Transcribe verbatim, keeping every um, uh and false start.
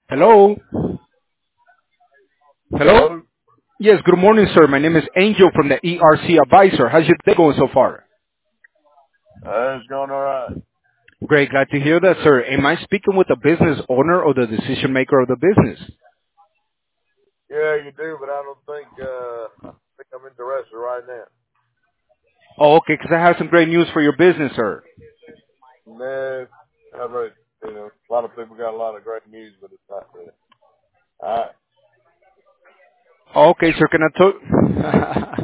Hello? Hello? Hello? Yes, good morning, sir. My name is Angel from the E R C Advisor. How's your day going so far? Uh, it's going all right. Great, glad to hear that, sir. Am I speaking with the business owner or the decision maker of the business? Yeah, you do, but I don't think, uh, I think I'm interested right now. Oh, okay, because I have some great news for your business, sir. No, I've read, you know, a lot of people got a lot of great news, but it's not really. All right. Okay, sir, can I talk?